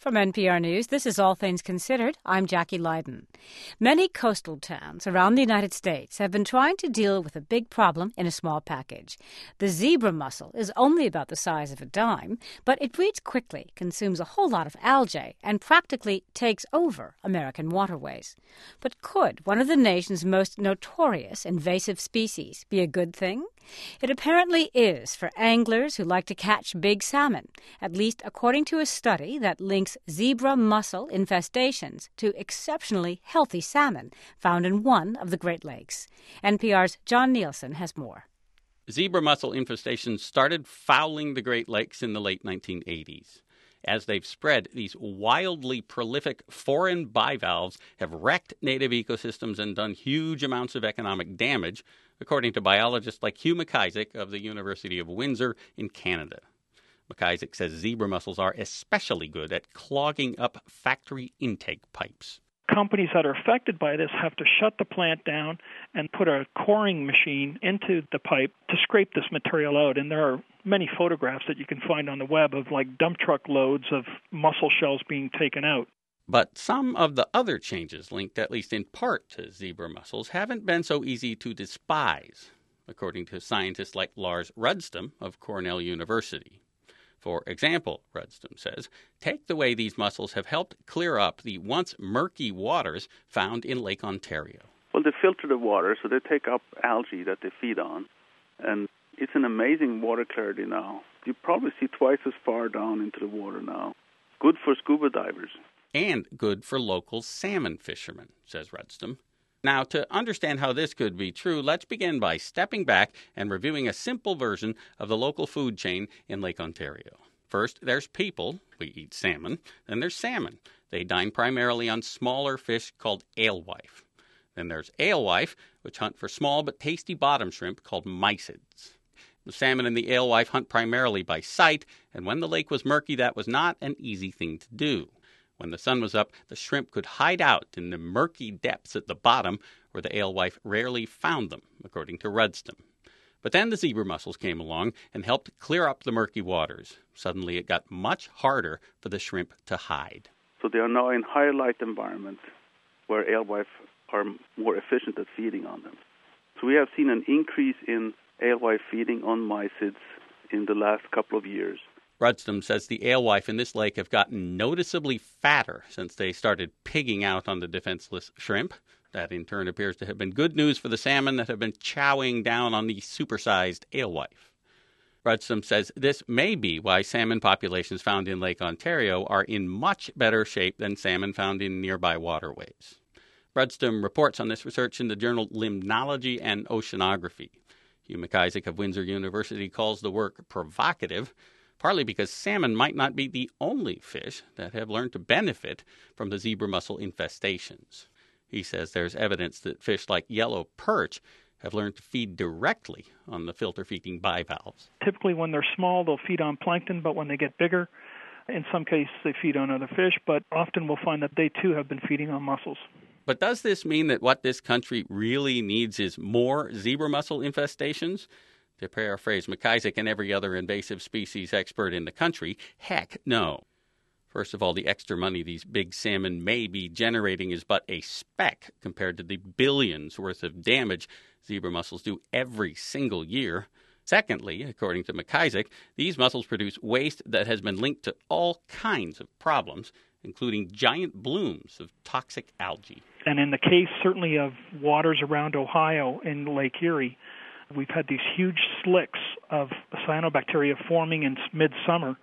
From NPR News, this is All Things Considered. I'm Jackie Leiden. Many coastal towns around the United States have been trying to deal with a big problem in a small package. The zebra mussel is only about the size of a dime, but it breeds quickly, consumes a whole lot of algae, and practically takes over American waterways. But could one of the nation's most notorious invasive species be a good thing? It apparently is for anglers who like to catch big salmon, at least according to a study that links zebra mussel infestations to exceptionally healthy salmon found in one of the Great Lakes. NPR's John Nielsen has more. Zebra mussel infestations started fouling the Great Lakes in the late 1980s. As they've spread, these wildly prolific foreign bivalves have wrecked native ecosystems and done huge amounts of economic damage, according to biologists like Hugh MacIsaac of the University of Windsor in Canada. MacIsaac says zebra mussels are especially good at clogging up factory intake pipes. Companies that are affected by this have to shut the plant down and put a coring machine into the pipe to scrape this material out. And there are many photographs that you can find on the web of dump truck loads of mussel shells being taken out. But some of the other changes linked at least in part to zebra mussels haven't been so easy to despise, according to scientists like Lars Rudstam of Cornell University. For example, Rudstam says, take the way these mussels have helped clear up the once murky waters found in Lake Ontario. Well, they filter the water, so they take up algae that they feed on. And it's an amazing water clarity now. You probably see twice as far down into the water now. Good for scuba divers. And good for local salmon fishermen, says Rudstam. Now, to understand how this could be true, let's begin by stepping back and reviewing a simple version of the local food chain in Lake Ontario. First, there's people. We eat salmon. Then there's salmon. They dine primarily on smaller fish called alewife. Then there's alewife, which hunt for small but tasty bottom shrimp called mysids. The salmon and the alewife hunt primarily by sight, and when the lake was murky, that was not an easy thing to do. When the sun was up, the shrimp could hide out in the murky depths at the bottom where the alewife rarely found them, according to Rudstam. But then the zebra mussels came along and helped clear up the murky waters. Suddenly it got much harder for the shrimp to hide. So they are now in higher light environments where alewife are more efficient at feeding on them. So we have seen an increase in alewife feeding on mysids in the last couple of years. Rudstam says the alewife in this lake have gotten noticeably fatter since they started pigging out on the defenseless shrimp. That, in turn, appears to have been good news for the salmon that have been chowing down on the supersized alewife. Rudstam says this may be why salmon populations found in Lake Ontario are in much better shape than salmon found in nearby waterways. Rudstam reports on this research in the journal Limnology and Oceanography. Hugh MacIsaac of Windsor University calls the work provocative, partly because salmon might not be the only fish that have learned to benefit from the zebra mussel infestations. He says there's evidence that fish like yellow perch have learned to feed directly on the filter-feeding bivalves. Typically when they're small, they'll feed on plankton, but when they get bigger, in some cases they feed on other fish, but often we'll find that they too have been feeding on mussels. But does this mean that what this country really needs is more zebra mussel infestations? To paraphrase MacIsaac and every other invasive species expert in the country, heck no. First of all, the extra money these big salmon may be generating is but a speck compared to the billions worth of damage zebra mussels do every single year. Secondly, according to MacIsaac, these mussels produce waste that has been linked to all kinds of problems, including giant blooms of toxic algae. And in the case certainly of waters around Ohio in Lake Erie, we've had these huge slicks of cyanobacteria forming in midsummer,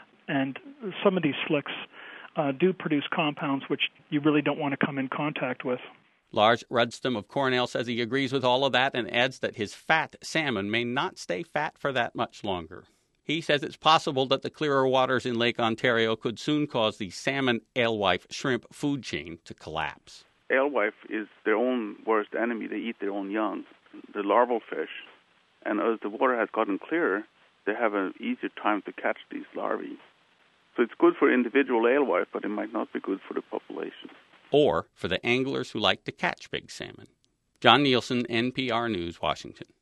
and some of these slicks do produce compounds which you really don't want to come in contact with. Lars Rudstam of Cornell says he agrees with all of that and adds that his fat salmon may not stay fat for that much longer. He says it's possible that the clearer waters in Lake Ontario could soon cause the salmon alewife shrimp food chain to collapse. Alewife is their own worst enemy. They eat their own young, the larval fish. And as the water has gotten clearer, they have an easier time to catch these larvae. So it's good for individual alewife, but it might not be good for the population. Or for the anglers who like to catch big salmon. John Nielsen, NPR News, Washington.